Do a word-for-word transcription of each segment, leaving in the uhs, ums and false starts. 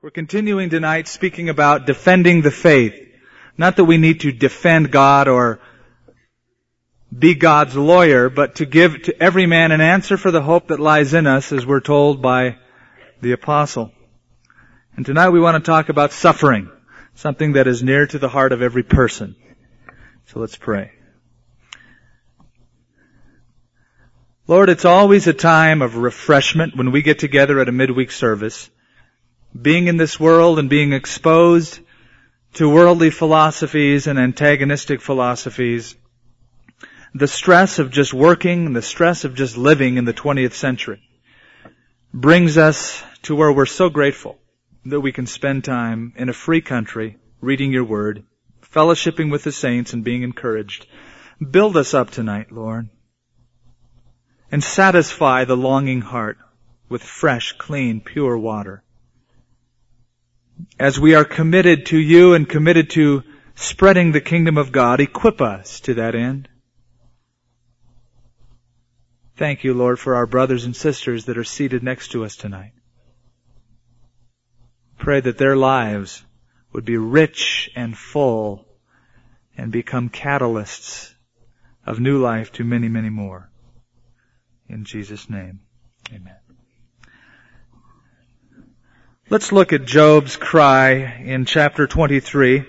We're continuing tonight speaking about defending the faith. Not that we need to defend God or be God's lawyer, but to give to every man an answer for the hope that lies in us, as we're told by the apostle. And tonight we want to talk about suffering, something that is near to the heart of every person. So let's pray. Lord, it's always a time of refreshment when we get together at a midweek service. Being in this world and being exposed to worldly philosophies and antagonistic philosophies, the stress of just working and the stress of just living in the twentieth century brings us to where we're so grateful that we can spend time in a free country reading your word, fellowshipping with the saints and being encouraged. Build us up tonight, Lord, and satisfy the longing heart with fresh, clean, pure water. As we are committed to you and committed to spreading the kingdom of God, equip us to that end. Thank you, Lord, for our brothers and sisters that are seated next to us tonight. Pray that their lives would be rich and full and become catalysts of new life to many, many more. In Jesus' name, amen. Let's look at Job's cry in chapter twenty-three.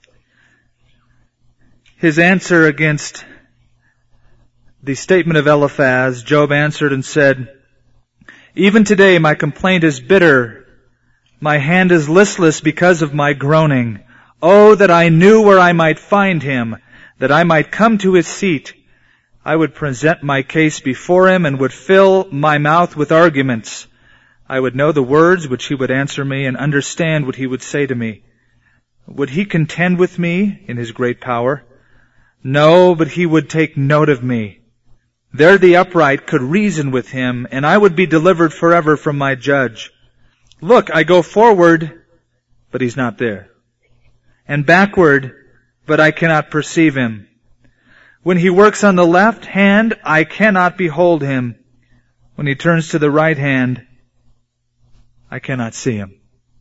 His answer against the statement of Eliphaz, Job answered and said, "Even today my complaint is bitter. My hand is listless because of my groaning. Oh, that I knew where I might find him, that I might come to his seat. I would present my case before him and would fill my mouth with arguments. I would know the words which he would answer me and understand what he would say to me. Would he contend with me in his great power? No, but he would take note of me. There the upright could reason with him, and I would be delivered forever from my judge. Look, I go forward, but he's not there, and backward, but I cannot perceive him. When he works on the left hand, I cannot behold him. When he turns to the right hand, I cannot see him."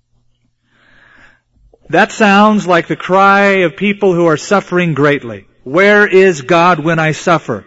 That sounds like the cry of people who are suffering greatly. Where is God when I suffer?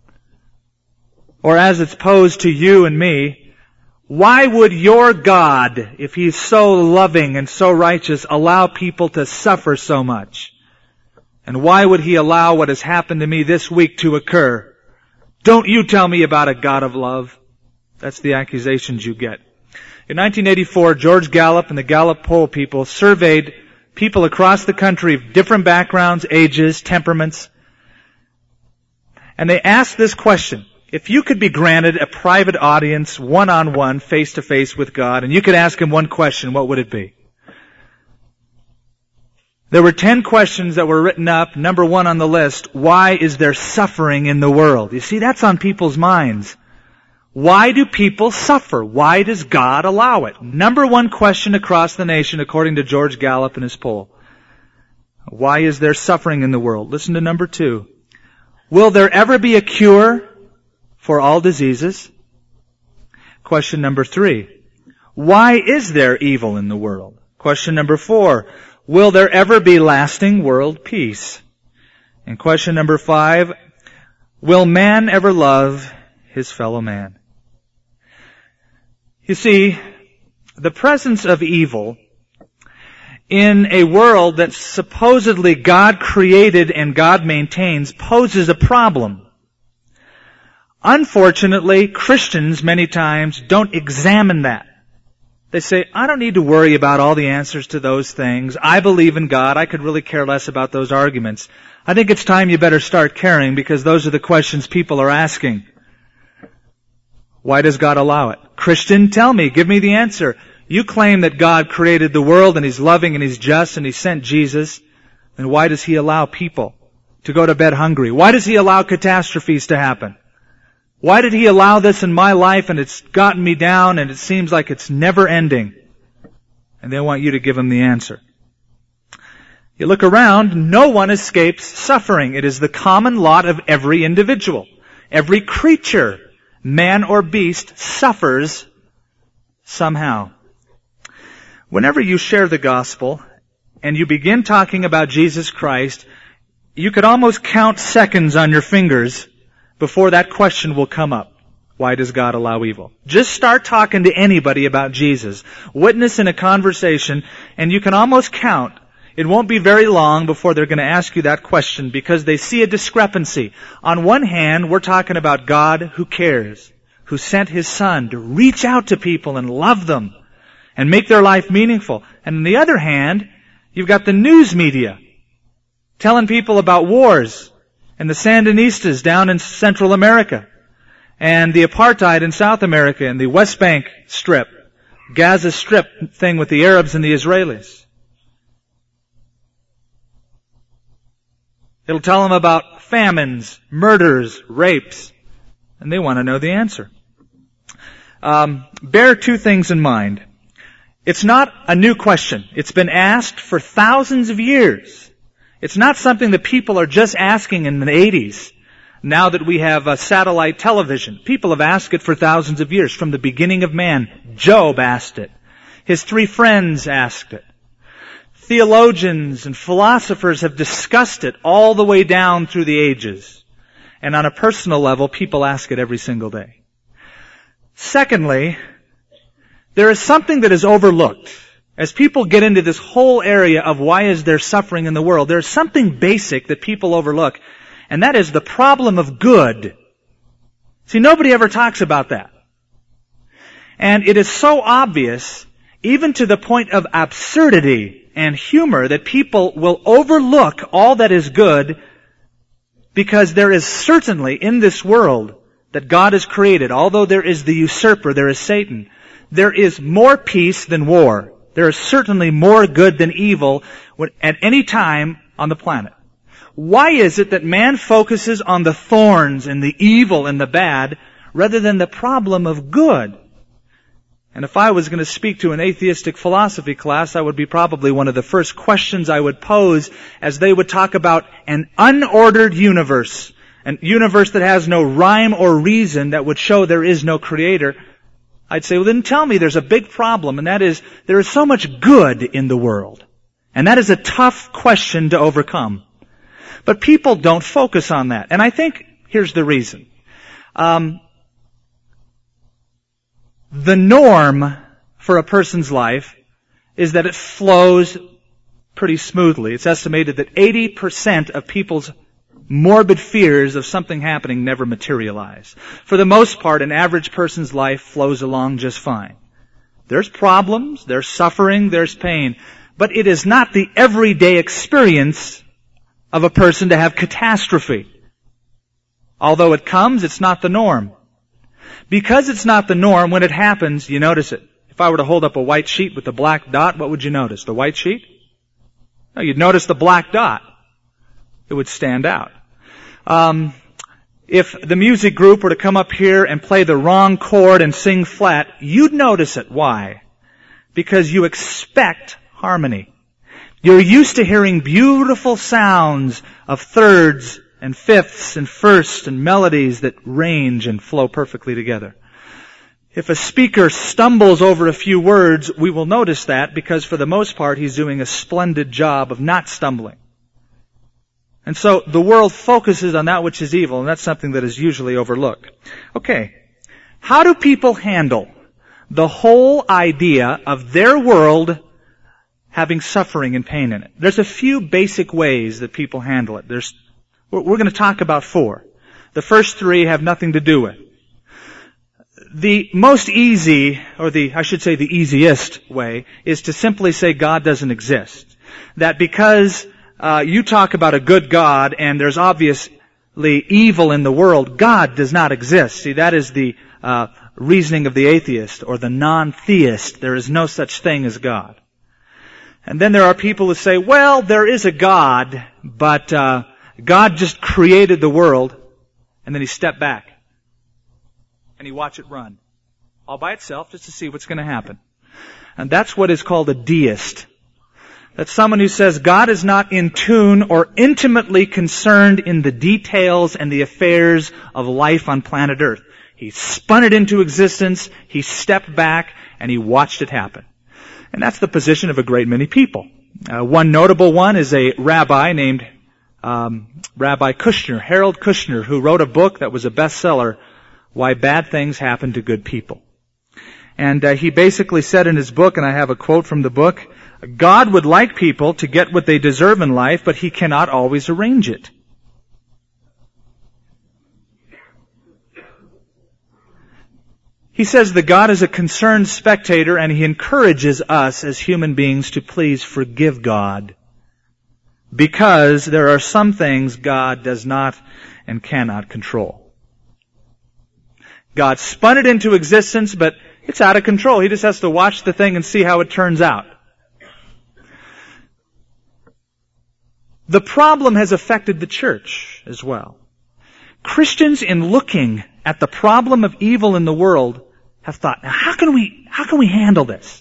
Or as it's posed to you and me, why would your God, if He's so loving and so righteous, allow people to suffer so much? And why would He allow what has happened to me this week to occur? Don't you tell me about a God of love. That's the accusations you get. In nineteen eighty-four, George Gallup and the Gallup poll people surveyed people across the country of different backgrounds, ages, temperaments. And they asked this question: if you could be granted a private audience, one-on-one, face-to-face with God, and you could ask Him one question, what would it be? There were ten questions that were written up. Number one on the list: why is there suffering in the world? You see, that's on people's minds. Why do people suffer? Why does God allow it? Number one question across the nation, according to George Gallup in his poll. Why is there suffering in the world? Listen to number two. Will there ever be a cure for all diseases? Question number three. Why is there evil in the world? Question number four. Will there ever be lasting world peace? And question number five. Will man ever love his fellow man? You see, the presence of evil in a world that supposedly God created and God maintains poses a problem. Unfortunately, Christians many times don't examine that. They say, I don't need to worry about all the answers to those things. I believe in God. I could really care less about those arguments. I think it's time you better start caring, because those are the questions people are asking. Why does God allow it? Christian, tell me, give me the answer. You claim that God created the world and He's loving and He's just and He sent Jesus. Then why does He allow people to go to bed hungry? Why does He allow catastrophes to happen? Why did He allow this in my life and it's gotten me down and it seems like it's never ending? And they want you to give them the answer. You look around, no one escapes suffering. It is the common lot of every individual. Every creature, man or beast, suffers somehow. Whenever you share the gospel and you begin talking about Jesus Christ, you could almost count seconds on your fingers before that question will come up. Why does God allow evil? Just start talking to anybody about Jesus. Witness in a conversation, and you can almost count. It won't be very long before they're going to ask you that question because they see a discrepancy. On one hand, we're talking about God who cares, who sent His Son to reach out to people and love them and make their life meaningful. And on the other hand, you've got the news media telling people about wars and the Sandinistas down in Central America and the apartheid in South America and the West Bank Strip, Gaza Strip thing with the Arabs and the Israelis. It'll tell them about famines, murders, rapes, and they want to know the answer. Um, bear two things in mind. It's not a new question. It's been asked for thousands of years. It's not something that people are just asking in the eighties. Now that we have uh, satellite television, people have asked it for thousands of years. From the beginning of man, Job asked it. His three friends asked it. Theologians and philosophers have discussed it all the way down through the ages. And on a personal level, people ask it every single day. Secondly, there is something that is overlooked. As people get into this whole area of why is there suffering in the world, there's something basic that people overlook. And that is the problem of good. See, nobody ever talks about that. And it is so obvious, even to the point of absurdity and humor, that people will overlook all that is good because there is certainly in this world that God has created, although there is the usurper, there is Satan, there is more peace than war. There is certainly more good than evil at any time on the planet. Why is it that man focuses on the thorns and the evil and the bad rather than the problem of good? And if I was going to speak to an atheistic philosophy class, I would be probably one of the first questions I would pose as they would talk about an unordered universe, an universe that has no rhyme or reason that would show there is no creator. I'd say, well, then tell me there's a big problem, and that is there is so much good in the world. And that is a tough question to overcome. But people don't focus on that. And I think here's the reason. Um, the norm for a person's life is that it flows pretty smoothly. It's estimated that eighty percent of people's morbid fears of something happening never materialize. For the most part, an average person's life flows along just fine. There's problems, there's suffering, there's pain. But it is not the everyday experience of a person to have catastrophe. Although it comes, it's not the norm. Because it's not the norm, when it happens, you notice it. If I were to hold up a white sheet with a black dot, what would you notice? The white sheet? No, you'd notice the black dot. It would stand out. Um, if the music group were to come up here and play the wrong chord and sing flat, you'd notice it. Why? Because you expect harmony. You're used to hearing beautiful sounds of thirds and fifths and firsts and melodies that range and flow perfectly together. If a speaker stumbles over a few words, we will notice that because for the most part he's doing a splendid job of not stumbling. And so the world focuses on that which is evil, and that's something that is usually overlooked. Okay, how do people handle the whole idea of their world having suffering and pain in it? There's a few basic ways that people handle it. There's, we're going to talk about four. The first three have nothing to do with. The most easy, or the, I should say the easiest way, is to simply say God doesn't exist. That because uh, you talk about a good God and there's obviously evil in the world, God does not exist. See, that is the uh, reasoning of the atheist or the non-theist. There is no such thing as God. And then there are people who say, well, there is a God, but uh, God just created the world, and then He stepped back. And He watched it run. All by itself, just to see what's going to happen. And that's what is called a deist. That's someone who says God is not in tune or intimately concerned in the details and the affairs of life on planet Earth. He spun it into existence, He stepped back, and He watched it happen. And that's the position of a great many people. Uh, one notable one is a rabbi named um, Rabbi Kushner, Harold Kushner, who wrote a book that was a bestseller, Why Bad Things Happen to Good People. And uh, he basically said in his book, and I have a quote from the book, God would like people to get what they deserve in life, but He cannot always arrange it. He says that God is a concerned spectator, and He encourages us as human beings to please forgive God, because there are some things God does not and cannot control. God spun it into existence, but it's out of control. He just has to watch the thing and see how it turns out. The problem has affected the church as well. Christians, in looking at the problem of evil in the world, have thought, now how can we, how can we handle this?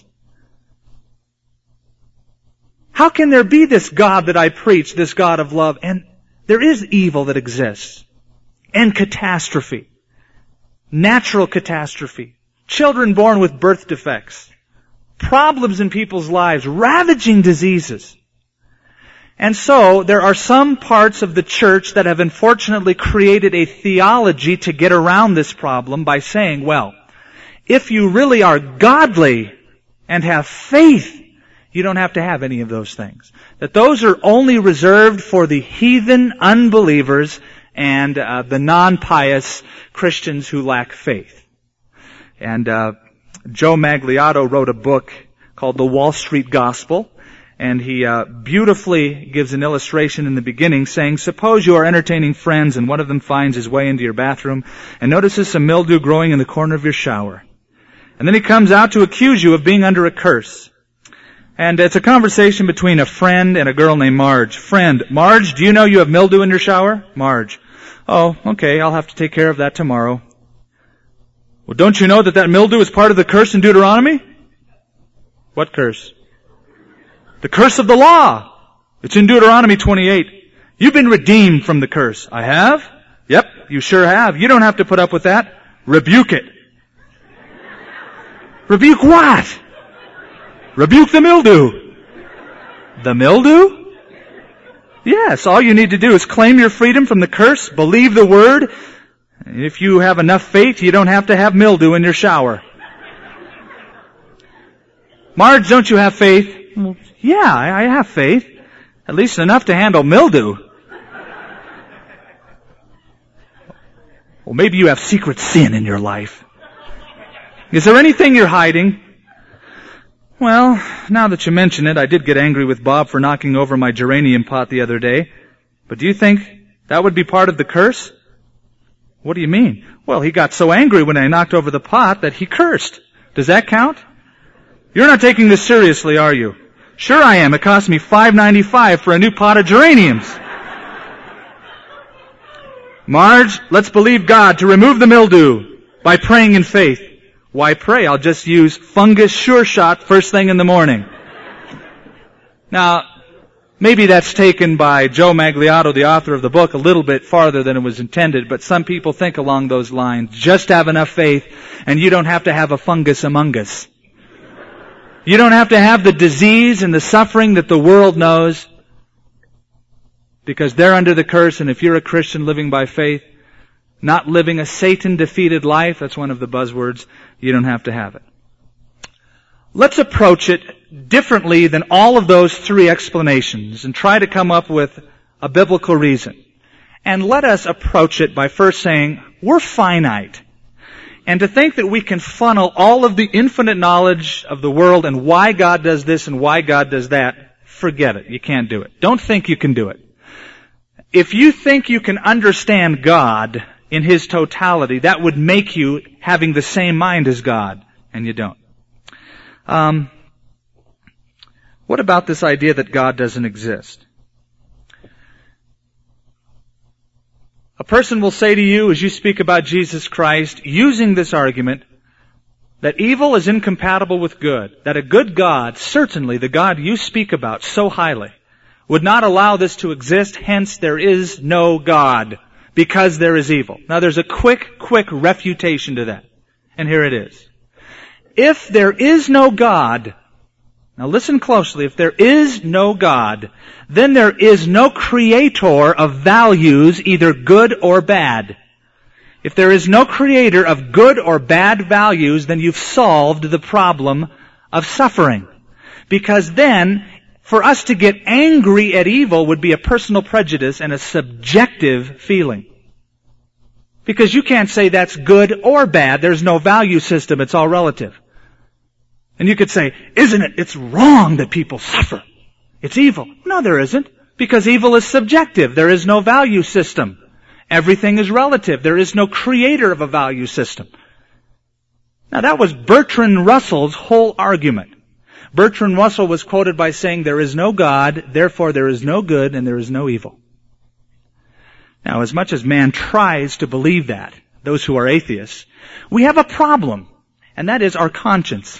How can there be this God that I preach, this God of love, and there is evil that exists, and catastrophe, natural catastrophe, children born with birth defects, problems in people's lives, ravaging diseases. And so, there are some parts of the church that have unfortunately created a theology to get around this problem by saying, well, if you really are godly and have faith, you don't have to have any of those things. That those are only reserved for the heathen unbelievers and uh, the non-pious Christians who lack faith. And uh, Joe Magliotto wrote a book called The Wall Street Gospel. And he uh, beautifully gives an illustration in the beginning saying, suppose you are entertaining friends and one of them finds his way into your bathroom and notices some mildew growing in the corner of your shower. And then he comes out to accuse you of being under a curse. And it's a conversation between a friend and a girl named Marge. Friend, Marge, do you know you have mildew in your shower? Marge, oh, okay, I'll have to take care of that tomorrow. Well, don't you know that that mildew is part of the curse in Deuteronomy? What curse? The curse of the law. It's in Deuteronomy twenty-eight. You've been redeemed from the curse. I have? Yep, you sure have. You don't have to put up with that. Rebuke it. Rebuke what? Rebuke the mildew. The mildew? Yes, all you need to do is claim your freedom from the curse, believe the word. If you have enough faith, you don't have to have mildew in your shower. Marge, don't you have faith? Well, yeah, I have faith. At least enough to handle mildew. Well, maybe you have secret sin in your life. Is there anything you're hiding? Well, now that you mention it, I did get angry with Bob for knocking over my geranium pot the other day. But do you think that would be part of the curse? What do you mean? Well, he got so angry when I knocked over the pot that he cursed. Does that count? You're not taking this seriously, are you? Sure I am. It cost me five ninety-five for a new pot of geraniums. Marge, let's believe God to remove the mildew by praying in faith. Why pray? I'll just use Fungus Sure Shot first thing in the morning. Now, maybe that's taken by Joe Magliotto, the author of the book, a little bit farther than it was intended, but some people think along those lines. Just have enough faith and you don't have to have a fungus among us. You don't have to have the disease and the suffering that the world knows because they're under the curse, and if you're a Christian living by faith, not living a Satan-defeated life, that's one of the buzzwords, you don't have to have it. Let's approach it differently than all of those three explanations and try to come up with a biblical reason. And let us approach it by first saying, we're finite. And to think that we can funnel all of the infinite knowledge of the world and why God does this and why God does that, forget it. You can't do it. Don't think you can do it. If you think you can understand God in His totality, that would make you having the same mind as God, and you don't. Um, what about this idea that God doesn't exist? A person will say to you, as you speak about Jesus Christ, using this argument, that evil is incompatible with good, that a good God, certainly the God you speak about so highly, would not allow this to exist, hence there is no God, because there is evil. Now there's a quick, quick refutation to that, and here it is. If there is no God, Now listen closely. If there is no God, then there is no creator of values, either good or bad. If there is no creator of good or bad values, then you've solved the problem of suffering. Because then, for us to get angry at evil would be a personal prejudice and a subjective feeling. Because you can't say that's good or bad. There's no value system. It's all relative. And you could say, isn't it? It's wrong that people suffer. It's evil. No, there isn't. Because evil is subjective. There is no value system. Everything is relative. There is no creator of a value system. Now that was Bertrand Russell's whole argument. Bertrand Russell was quoted by saying, there is no God, therefore there is no good and there is no evil. Now, as much as man tries to believe that, those who are atheists, we have a problem, and that is our conscience.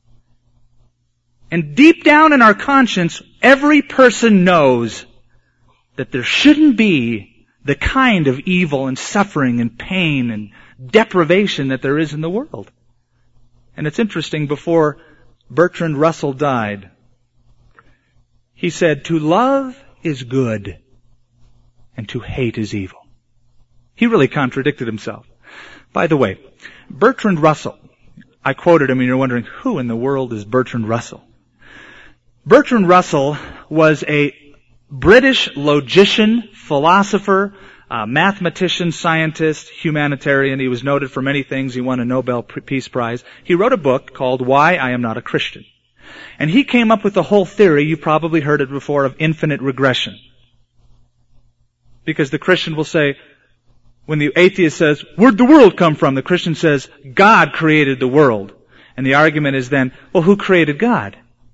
And deep down in our conscience, every person knows that there shouldn't be the kind of evil and suffering and pain and deprivation that there is in the world. And it's interesting, before Bertrand Russell died, he said, to love is good and to hate is evil. He really contradicted himself. By the way, Bertrand Russell, I quoted him and you're wondering, who in the world is Bertrand Russell? Bertrand Russell was a British logician, philosopher, uh, mathematician, scientist, humanitarian. He was noted for many things. He won a Nobel Peace Prize. He wrote a book called Why I Am Not a Christian. And he came up with the whole theory, you've probably heard it before, of infinite regression. Because the Christian will say, when the atheist says, where'd the world come from? The Christian says, God created the world. And the argument is then, well, who created God?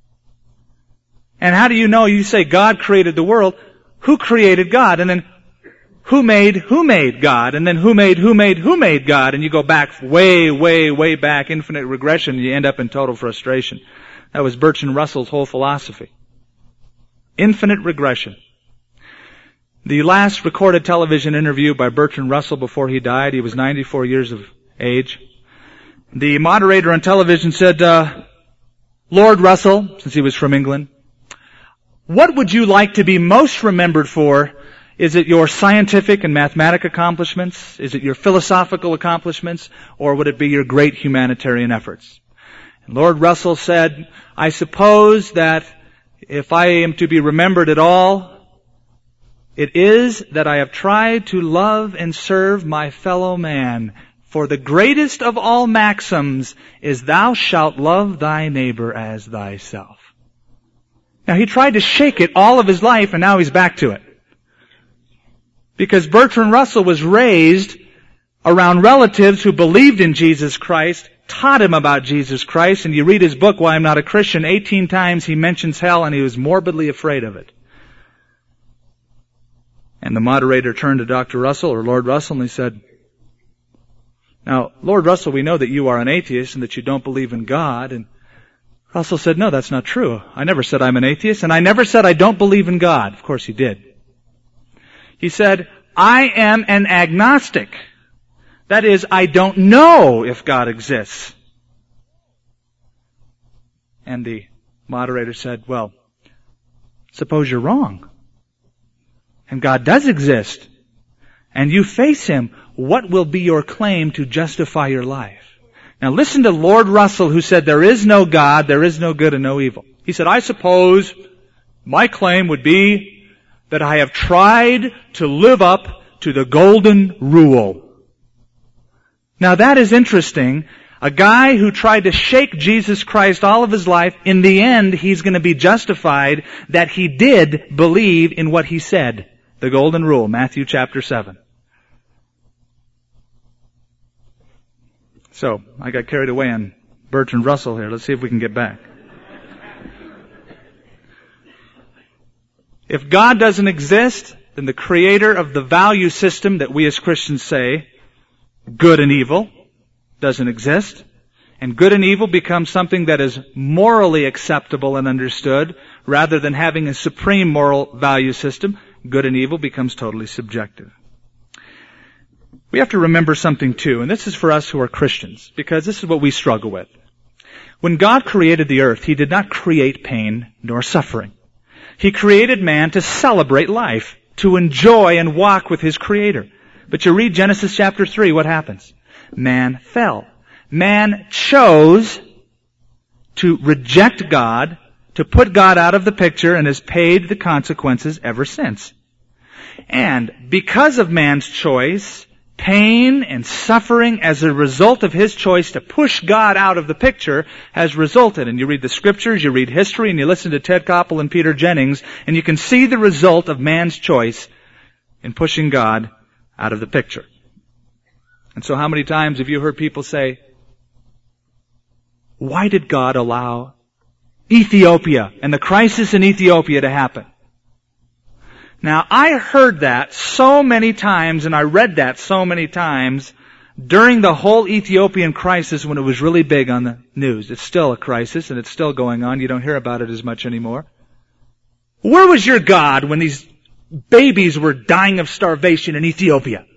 And how do you know? You say God created the world. Who created God? And then who made who made God? And then who made who made who made God? And you go back way, way, way back, infinite regression, and you end up in total frustration. That was Bertrand Russell's whole philosophy. Infinite regression. The last recorded television interview by Bertrand Russell before he died, he was ninety-four years of age. The moderator on television said, uh, Lord Russell, since he was from England, what would you like to be most remembered for? Is it your scientific and mathematic accomplishments? Is it your philosophical accomplishments? Or would it be your great humanitarian efforts? And Lord Russell said, I suppose that if I am to be remembered at all, it is that I have tried to love and serve my fellow man. For the greatest of all maxims is thou shalt love thy neighbor as thyself. Now he tried to shake it all of his life, and now he's back to it. Because Bertrand Russell was raised around relatives who believed in Jesus Christ, taught him about Jesus Christ, and you read his book, Why I'm Not a Christian, eighteen times he mentions hell, and he was morbidly afraid of it. And the moderator turned to Doctor Russell, or Lord Russell, and he said, now, Lord Russell, we know that you are an atheist and that you don't believe in God. And Russell said, no, that's not true. I never said I'm an atheist, and I never said I don't believe in God. Of course he did. He said, I am an agnostic. That is, I don't know if God exists. And the moderator said, well, suppose you're wrong. And God does exist. And you face Him. What will be your claim to justify your life? Now listen to Lord Russell, who said there is no God, there is no good and no evil. He said, I suppose my claim would be that I have tried to live up to the golden rule. Now that is interesting. A guy who tried to shake Jesus Christ all of his life, in the end he's going to be justified that he did believe in what he said. The golden rule, Matthew chapter seven. So, I got carried away on Bertrand Russell here. Let's see if we can get back. If God doesn't exist, then the creator of the value system that we as Christians say, good and evil, doesn't exist. And good and evil becomes something that is morally acceptable and understood, rather than having a supreme moral value system. Good and evil becomes totally subjective. We have to remember something too, and this is for us who are Christians, because this is what we struggle with. When God created the earth, He did not create pain nor suffering. He created man to celebrate life, to enjoy and walk with his Creator. But you read Genesis chapter three, what happens? Man fell. Man chose to reject God, to put God out of the picture, and has paid the consequences ever since. And because of man's choice, pain and suffering as a result of his choice to push God out of the picture has resulted. And you read the scriptures, you read history, and you listen to Ted Koppel and Peter Jennings, and you can see the result of man's choice in pushing God out of the picture. And so how many times have you heard people say, why did God allow Ethiopia and the crisis in Ethiopia to happen? Now, I heard that so many times, and I read that so many times during the whole Ethiopian crisis when it was really big on the news. It's still a crisis, and it's still going on. You don't hear about it as much anymore. Where was your God when these babies were dying of starvation in Ethiopia?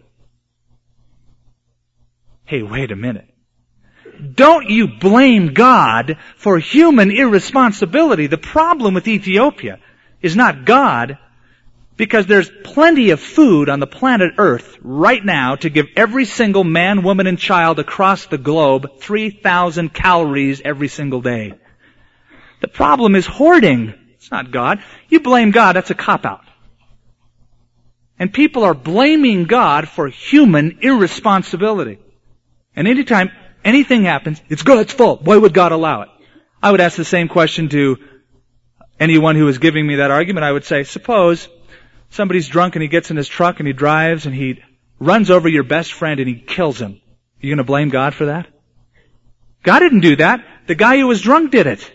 Hey, wait a minute. Don't you blame God for human irresponsibility. The problem with Ethiopia is not God, because there's plenty of food on the planet Earth right now to give every single man, woman, and child across the globe three thousand calories every single day. The problem is hoarding. It's not God. You blame God, that's a cop-out. And people are blaming God for human irresponsibility. And anytime anything happens, it's God's fault. Why would God allow it? I would ask the same question to anyone who was giving me that argument. I would say, suppose somebody's drunk and he gets in his truck and he drives and he runs over your best friend and he kills him. You going to blame God for that? God didn't do that. The guy who was drunk did it.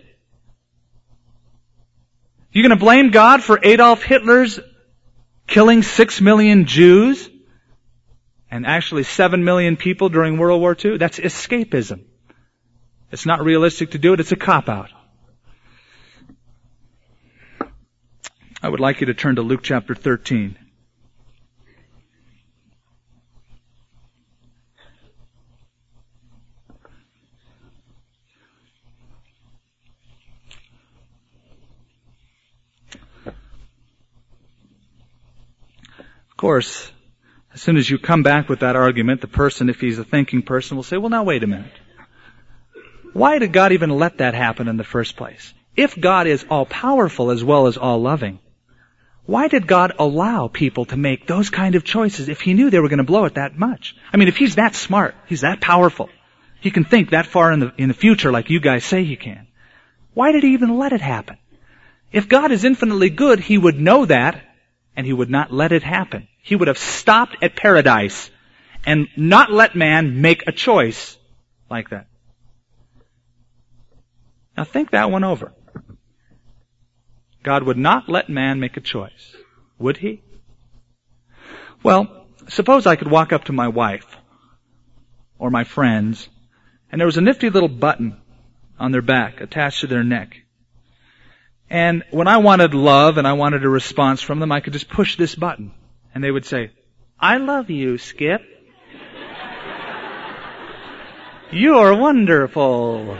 You going to blame God for Adolf Hitler's killing six million Jews and actually seven million people during World War Two? That's escapism. It's not realistic to do it. It's a cop-out. I would like you to turn to Luke chapter thirteen. Of course, as soon as you come back with that argument, the person, if he's a thinking person, will say, well, now wait a minute. Why did God even let that happen in the first place? If God is all-powerful as well as all-loving, why did God allow people to make those kind of choices if He knew they were going to blow it that much? I mean, if He's that smart, He's that powerful, He can think that far in the, in the future like you guys say He can. Why did He even let it happen? If God is infinitely good, He would know that, and He would not let it happen. He would have stopped at paradise and not let man make a choice like that. Now think that one over. God would not let man make a choice, would He? Well, suppose I could walk up to my wife or my friends, and there was a nifty little button on their back attached to their neck. And when I wanted love and I wanted a response from them, I could just push this button. And they would say, I love you, Skip. You're wonderful.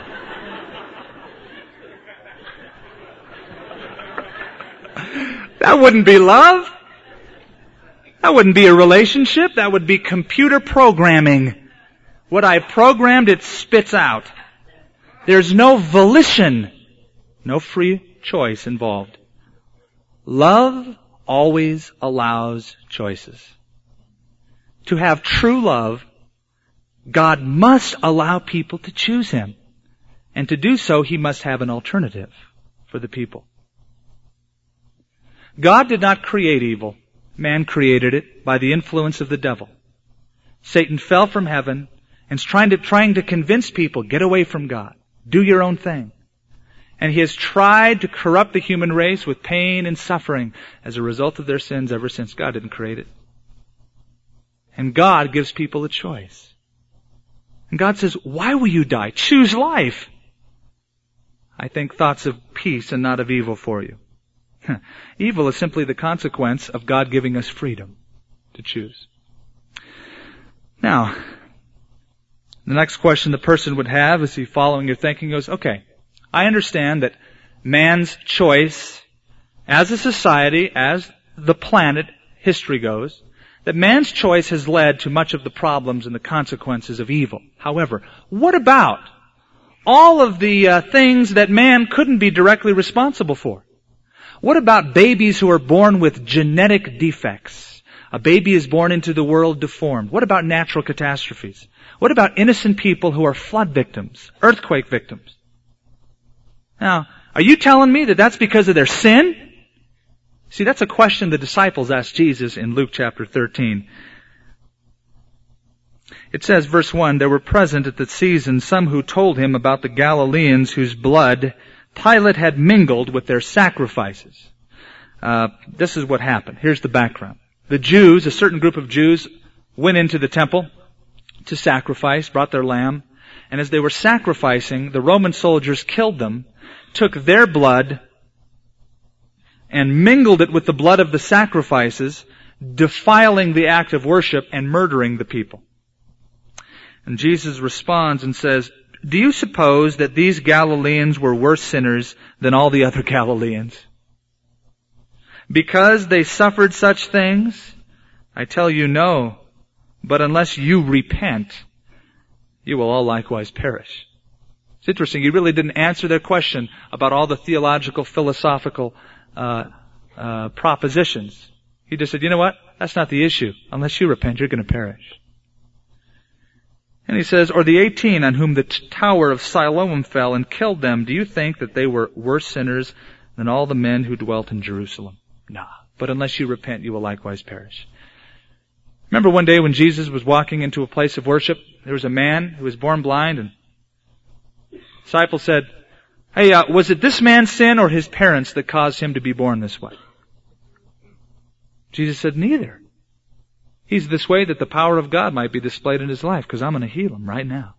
That wouldn't be love. That wouldn't be a relationship. That would be computer programming. What I programmed, it spits out. There's no volition, no free choice involved. Love always allows choices. To have true love, God must allow people to choose Him. And to do so, He must have an alternative for the people. God did not create evil. Man created it by the influence of the devil. Satan fell from heaven and is trying to, trying to convince people, get away from God. Do your own thing. And he has tried to corrupt the human race with pain and suffering as a result of their sins ever since. God didn't create it. And God gives people a choice. And God says, why will you die? Choose life. I think thoughts of peace and not of evil for you. Evil is simply the consequence of God giving us freedom to choose. Now, The next question the person would have, is he following your thinking, goes, okay, I understand that man's choice as a society, as the planet, history goes, that man's choice has led to much of the problems and the consequences of evil. However, what about all of the uh, things that man couldn't be directly responsible for? What about babies who are born with genetic defects? A baby is born into the world deformed. What about natural catastrophes? What about innocent people who are flood victims, earthquake victims? Now, are you telling me that that's because of their sin? See, that's a question the disciples asked Jesus in Luke chapter thirteen. It says, verse one, there were present at the season some who told him about the Galileans whose blood Pilate had mingled with their sacrifices. Uh, this is what happened. Here's the background. The Jews, a certain group of Jews, went into the temple to sacrifice, brought their lamb, and as they were sacrificing, the Roman soldiers killed them, took their blood, and mingled it with the blood of the sacrifices, defiling the act of worship and murdering the people. And Jesus responds and says, do you suppose that these Galileans were worse sinners than all the other Galileans? Because they suffered such things? I tell you no. But unless you repent, you will all likewise perish. It's interesting. He really didn't answer their question about all the theological, philosophical uh, uh, propositions. He just said, you know what? That's not the issue. Unless you repent, you're going to perish. And he says, or the eighteen on whom the t- tower of Siloam fell and killed them, do you think that they were worse sinners than all the men who dwelt in Jerusalem? Nah. But unless you repent, you will likewise perish. Remember one day when Jesus was walking into a place of worship, there was a man who was born blind, and the disciple said, hey, uh, was it this man's sin or his parents that caused him to be born this way? Jesus said, neither. He's this way that the power of God might be displayed in his life, because I'm going to heal him right now.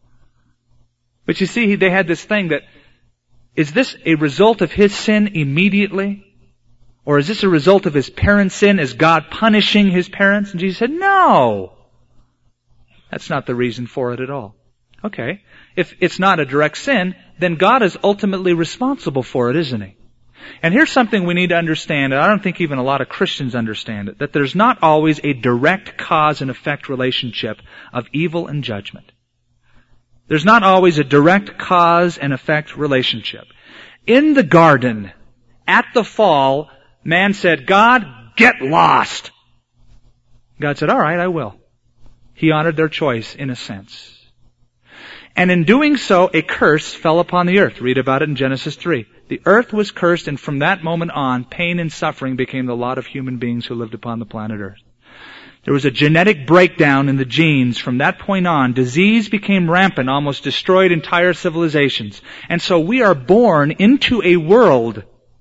But you see, they had this thing that, is this a result of his sin immediately? Or is this a result of his parents' sin? Is God punishing his parents? And Jesus said, no. That's not the reason for it at all. Okay. If it's not a direct sin, then God is ultimately responsible for it, isn't he? And here's something we need to understand, and I don't think even a lot of Christians understand it, that there's not always a direct cause and effect relationship of evil and judgment. There's not always a direct cause and effect relationship. In the garden, at the fall, man said, God, get lost. God said, all right, I will. He honored their choice in a sense. And in doing so, a curse fell upon the earth. Read about it in Genesis three. The earth was cursed, and from that moment on, pain and suffering became the lot of human beings who lived upon the planet Earth. There was a genetic breakdown in the genes. From that point on, disease became rampant, almost destroyed entire civilizations. And so we are born into a world,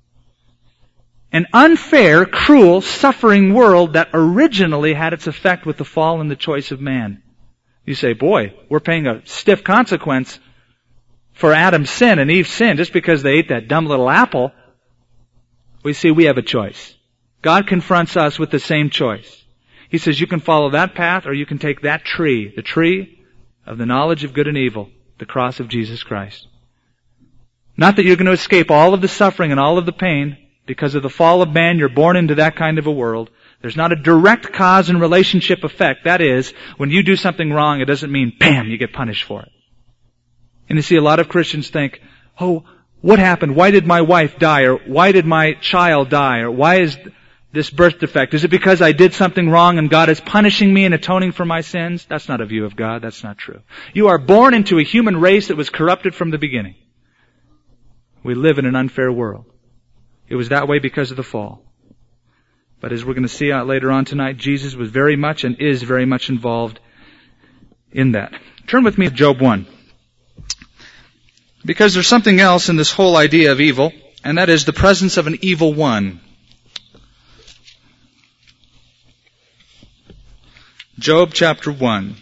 an unfair, cruel, suffering world that originally had its effect with the fall and the choice of man. You say, boy, we're paying a stiff consequence for Adam's sin and Eve's sin just because they ate that dumb little apple. We see we have a choice. God confronts us with the same choice. He says you can follow that path or you can take that tree, the tree of the knowledge of good and evil, the cross of Jesus Christ. Not that you're going to escape all of the suffering and all of the pain. Because of the fall of man, you're born into that kind of a world. There's not a direct cause and relationship effect. That is, when you do something wrong, it doesn't mean, bam, you get punished for it. And you see, a lot of Christians think, oh, what happened? Why did my wife die? Or why did my child die? Or why is this birth defect? Is it because I did something wrong and God is punishing me and atoning for my sins? That's not a view of God. That's not true. You are born into a human race that was corrupted from the beginning. We live in an unfair world. It was that way because of the fall. But as we're going to see out later on tonight, Jesus was very much and is very much involved in that. Turn with me to Job one. Because there's something else in this whole idea of evil, and that is the presence of an evil one. Job chapter one.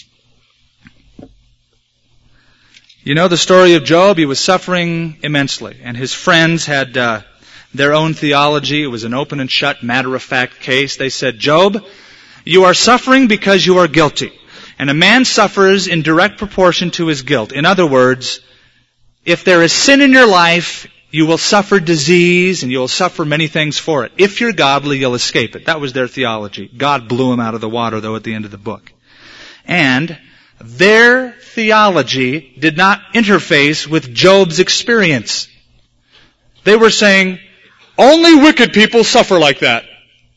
You know the story of Job. He was suffering immensely, and his friends had uh, their own theology. It was an open and shut, matter-of-fact case. They said, Job, you are suffering because you are guilty. And a man suffers in direct proportion to his guilt. In other words, if there is sin in your life, you will suffer disease and you will suffer many things for it. If you're godly, you'll escape it. That was their theology. God blew them out of the water, though, at the end of the book. And their theology did not interface with Job's experience. They were saying, only wicked people suffer like that.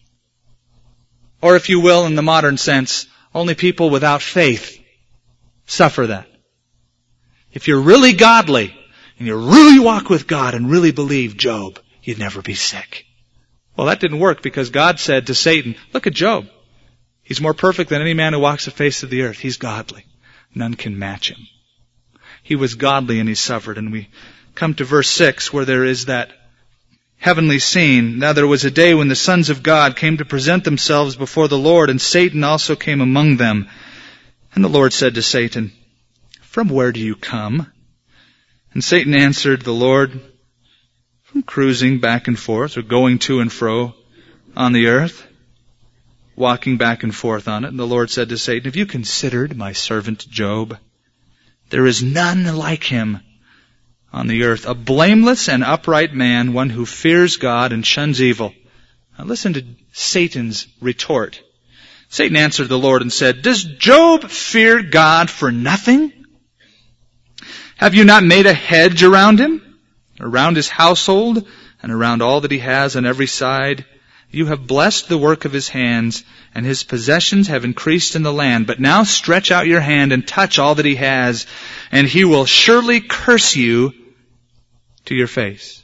Or if you will, in the modern sense, only people without faith suffer that. If you're really godly, and you really walk with God and really believe Job, you'd never be sick. Well, that didn't work because God said to Satan, look at Job. He's more perfect than any man who walks the face of the earth. He's godly. None can match him. He was godly and he suffered. And we come to verse six where there is that heavenly scene. Now there was a day when the sons of God came to present themselves before the Lord, and Satan also came among them. And the Lord said to Satan, from where do you come? And Satan answered the Lord, from cruising back and forth, or going to and fro on the earth, walking back and forth on it. And the Lord said to Satan, have you considered my servant Job? There is none like him on the earth, a blameless and upright man, one who fears God and shuns evil. Now listen to Satan's retort. Satan answered the Lord and said, does Job fear God for nothing? Have you not made a hedge around him, around his household, and around all that he has on every side? You have blessed the work of his hands, and his possessions have increased in the land. But now stretch out your hand and touch all that he has, and he will surely curse you to your face.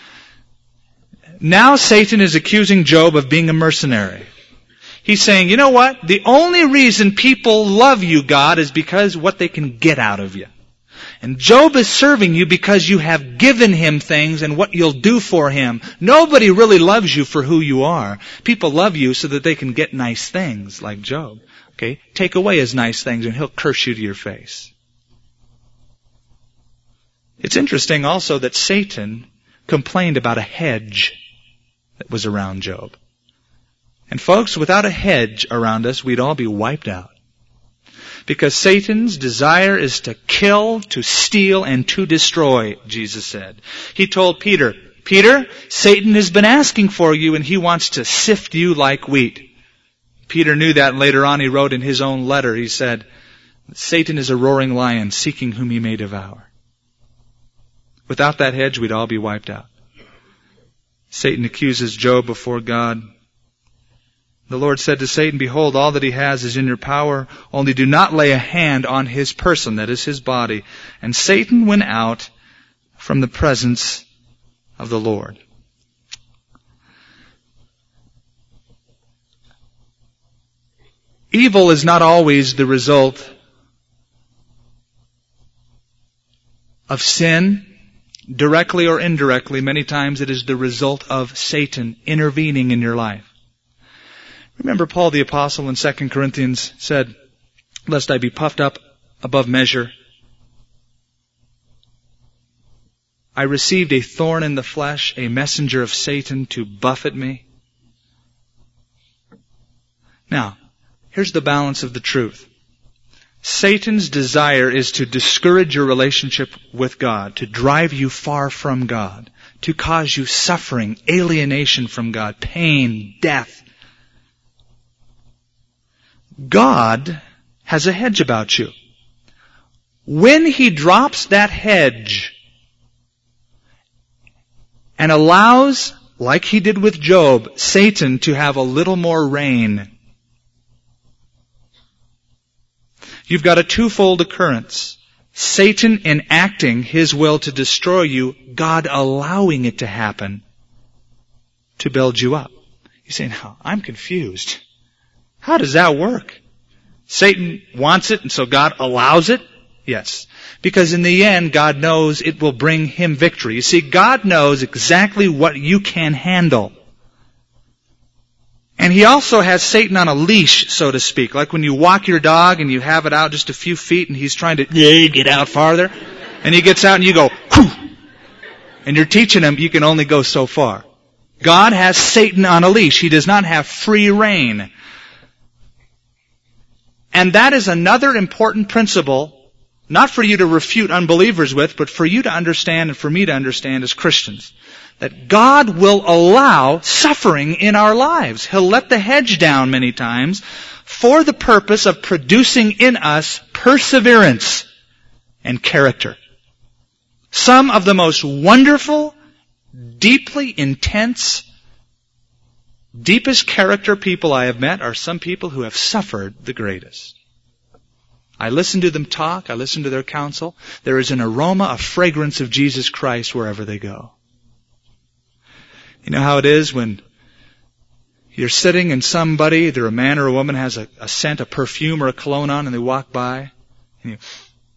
Now Satan is accusing Job of being a mercenary. He's saying, you know what? The only reason people love you, God, is because what they can get out of you. And Job is serving you because you have given him things and what you'll do for him. Nobody really loves you for who you are. People love you so that they can get nice things, like Job. Okay? Take away his nice things and he'll curse you to your face. It's interesting also that Satan complained about a hedge that was around Job. And folks, without a hedge around us, we'd all be wiped out. Because Satan's desire is to kill, to steal, and to destroy, Jesus said. He told Peter, Peter, Satan has been asking for you and he wants to sift you like wheat. Peter knew that, and later on he wrote in his own letter, he said, Satan is a roaring lion seeking whom he may devour. Without that hedge, we'd all be wiped out. Satan accuses Job before God. The Lord said to Satan, behold, all that he has is in your power, only do not lay a hand on his person, that is his body. And Satan went out from the presence of the Lord. Evil is not always the result of sin, directly or indirectly. Many times it is the result of Satan intervening in your life. Remember Paul the Apostle in Second Corinthians said, lest I be puffed up above measure, I received a thorn in the flesh, a messenger of Satan to buffet me. Now, here's the balance of the truth. Satan's desire is to discourage your relationship with God, to drive you far from God, to cause you suffering, alienation from God, pain, death. God has a hedge about you. When He drops that hedge and allows, like He did with Job, Satan to have a little more reign, you've got a twofold occurrence. Satan enacting his will to destroy you, God allowing it to happen to build you up. You say, now, I'm confused. How does that work? Satan wants it, and so God allows it? Yes. Because in the end, God knows it will bring him victory. You see, God knows exactly what you can handle. And He also has Satan on a leash, so to speak. Like when you walk your dog and you have it out just a few feet and he's trying to get out farther. And he gets out and you go, whew, and you're teaching him you can only go so far. God has Satan on a leash. He does not have free reign. And that is another important principle, not for you to refute unbelievers with, but for you to understand and for me to understand as Christians. That God will allow suffering in our lives. He'll let the hedge down many times for the purpose of producing in us perseverance and character. Some of the most wonderful, deeply intense, deepest character people I have met are some people who have suffered the greatest. I listen to them talk. I listen to their counsel. There is an aroma, a fragrance of Jesus Christ wherever they go. You know how it is when you're sitting and somebody, either a man or a woman, has a, a scent, a perfume or a cologne on, and they walk by, and you,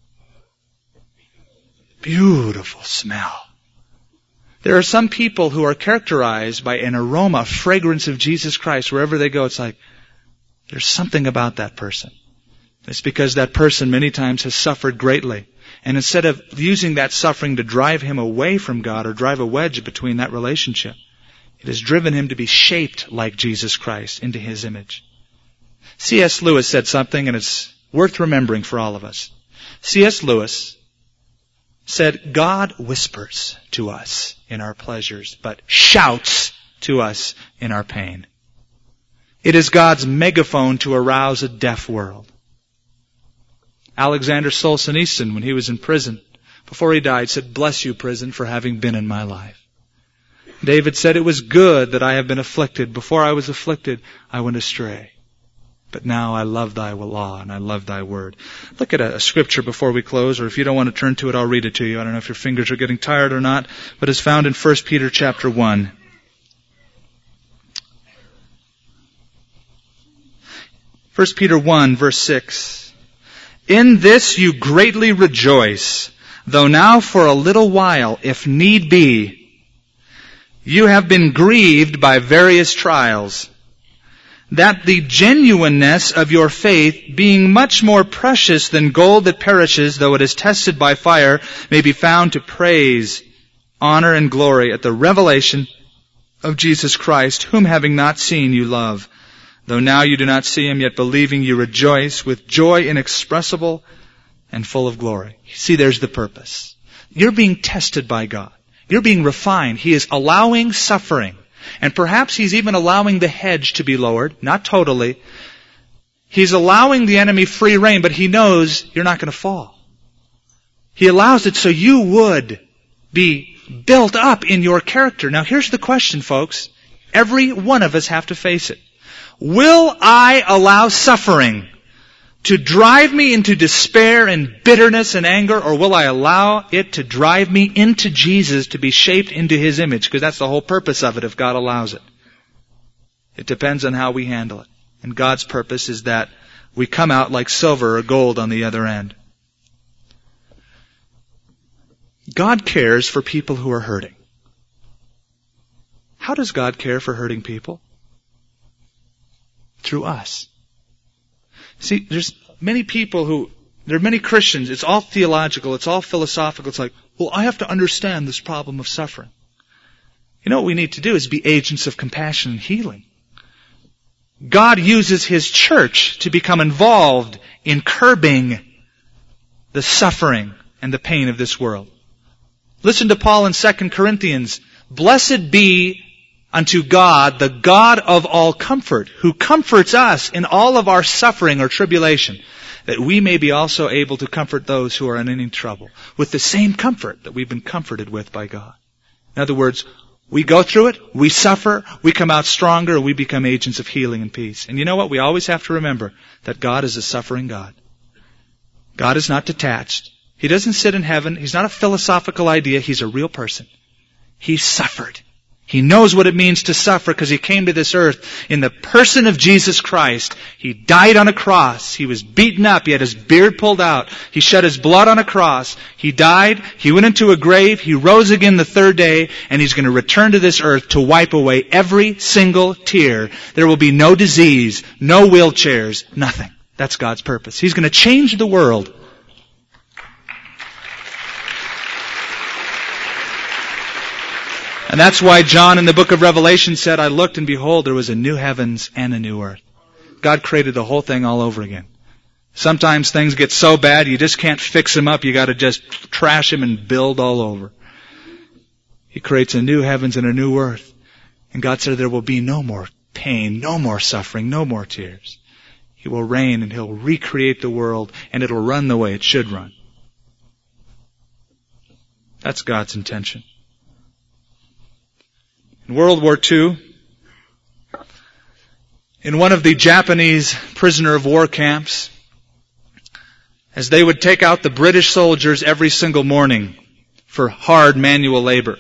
beautiful smell. There are some people who are characterized by an aroma, a fragrance of Jesus Christ wherever they go. It's like, there's something about that person. It's because that person many times has suffered greatly. And instead of using that suffering to drive him away from God or drive a wedge between that relationship, it has driven him to be shaped like Jesus Christ into His image. C S Lewis said something, and it's worth remembering for all of us. C S Lewis said, God whispers to us in our pleasures, but shouts to us in our pain. It is God's megaphone to arouse a deaf world. Alexander Solzhenitsyn, when he was in prison, before he died, said, bless you, prison, for having been in my life. David said, it was good that I have been afflicted. Before I was afflicted, I went astray. But now I love thy law and I love thy word. Look at a, a scripture before we close, or if you don't want to turn to it, I'll read it to you. I don't know if your fingers are getting tired or not, but it's found in First Peter chapter one. First Peter one, verse six. In this you greatly rejoice, though now for a little while, if need be, you have been grieved by various trials, that the genuineness of your faith, being much more precious than gold that perishes, though it is tested by fire, may be found to praise, honor, and glory at the revelation of Jesus Christ, whom having not seen you love. Though now you do not see Him, yet believing you rejoice with joy inexpressible and full of glory. See, there's the purpose. You're being tested by God. You're being refined. He is allowing suffering. And perhaps He's even allowing the hedge to be lowered. Not totally. He's allowing the enemy free rein, but He knows you're not going to fall. He allows it so you would be built up in your character. Now here's the question, folks. Every one of us have to face it. Will I allow suffering to drive me into despair and bitterness and anger, or will I allow it to drive me into Jesus to be shaped into His image? Because that's the whole purpose of it if God allows it. It depends on how we handle it. And God's purpose is that we come out like silver or gold on the other end. God cares for people who are hurting. How does God care for hurting people? Through us. See, there's many people who, there are many Christians, it's all theological, it's all philosophical. It's like, well, I have to understand this problem of suffering. You know what we need to do is be agents of compassion and healing. God uses His church to become involved in curbing the suffering and the pain of this world. Listen to Paul in Second Corinthians. Blessed be unto God, the God of all comfort, who comforts us in all of our suffering or tribulation, that we may be also able to comfort those who are in any trouble with the same comfort that we've been comforted with by God. In other words, we go through it, we suffer, we come out stronger, and we become agents of healing and peace. And you know what? We always have to remember that God is a suffering God. God is not detached. He doesn't sit in heaven. He's not a philosophical idea. He's a real person. He suffered. He knows what it means to suffer because He came to this earth in the person of Jesus Christ. He died on a cross. He was beaten up. He had His beard pulled out. He shed His blood on a cross. He died. He went into a grave. He rose again the third day, and He's going to return to this earth to wipe away every single tear. There will be no disease, no wheelchairs, nothing. That's God's purpose. He's going to change the world. And that's why John in the book of Revelation said, I looked and behold, there was a new heavens and a new earth. God created the whole thing all over again. Sometimes things get so bad you just can't fix them up. You got to just trash them and build all over. He creates a new heavens and a new earth. And God said there will be no more pain, no more suffering, no more tears. He will reign and He'll recreate the world and it'll run the way it should run. That's God's intention. In World War Two, in one of the Japanese prisoner of war camps, as they would take out the British soldiers every single morning for hard manual labor,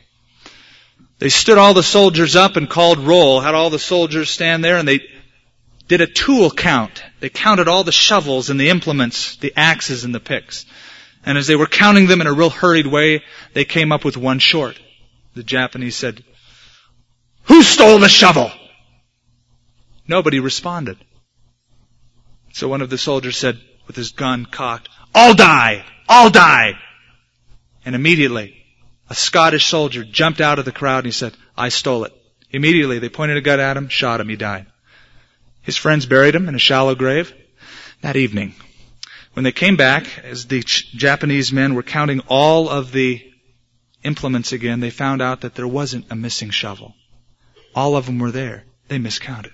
they stood all the soldiers up and called roll, had all the soldiers stand there, and they did a tool count. They counted all the shovels and the implements, the axes and the picks. And as they were counting them in a real hurried way, they came up with one short. The Japanese said, "Who stole the shovel?" Nobody responded. So one of the soldiers said, with his gun cocked, "I'll die! I'll die!" And immediately, a Scottish soldier jumped out of the crowd and he said, "I stole it." Immediately, they pointed a gun at him, shot him, he died. His friends buried him in a shallow grave. That evening, when they came back, as the Japanese men were counting all of the implements again, they found out that there wasn't a missing shovel. All of them were there. They miscounted.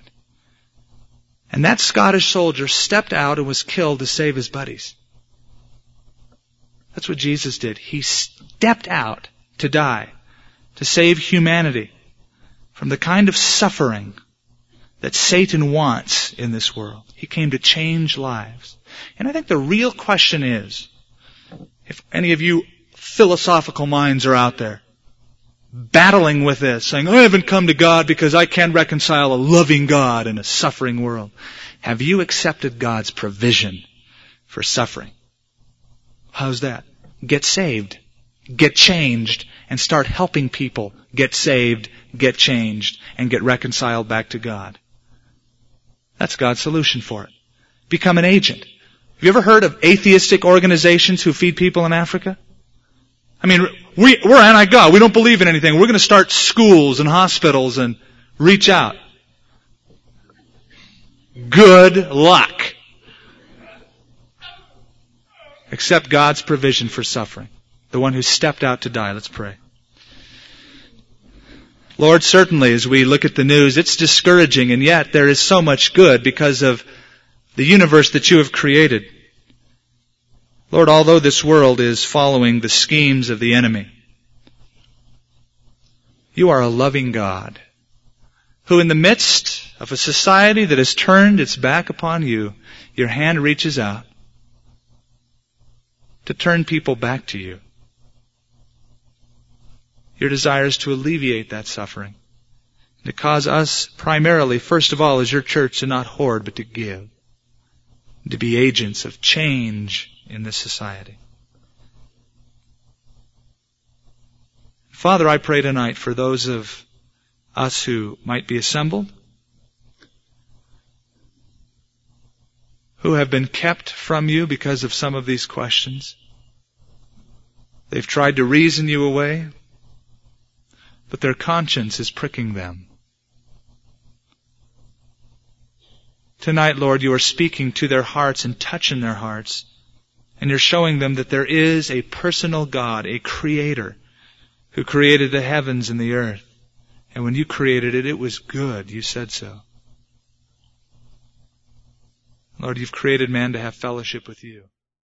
And that Scottish soldier stepped out and was killed to save his buddies. That's what Jesus did. He stepped out to die, to save humanity from the kind of suffering that Satan wants in this world. He came to change lives. And I think the real question is, if any of you philosophical minds are out there battling with this, saying, "I haven't come to God because I can't reconcile a loving God in a suffering world," have you accepted God's provision for suffering? How's that? Get saved, get changed, and start helping people get saved, get changed, and get reconciled back to God. That's God's solution for it. Become an agent. Have you ever heard of atheistic organizations who feed people in Africa? I mean, we, we're anti-God. We don't believe in anything. We're going to start schools and hospitals and reach out. Good luck. Accept God's provision for suffering. The one who stepped out to die. Let's pray. Lord, certainly as we look at the news, it's discouraging, and yet there is so much good because of the universe that you have created. Lord, although this world is following the schemes of the enemy, you are a loving God who in the midst of a society that has turned its back upon you, your hand reaches out to turn people back to you. Your desire is to alleviate that suffering, to cause us primarily, first of all, as your church, to not hoard, but to give, to be agents of change in this society. Father, I pray tonight for those of us who might be assembled, who have been kept from you because of some of these questions. They've tried to reason you away, but their conscience is pricking them. Tonight, Lord, you are speaking to their hearts and touching their hearts, and you're showing them that there is a personal God, a creator, who created the heavens and the earth. And when you created it, it was good. You said so. Lord, you've created man to have fellowship with you.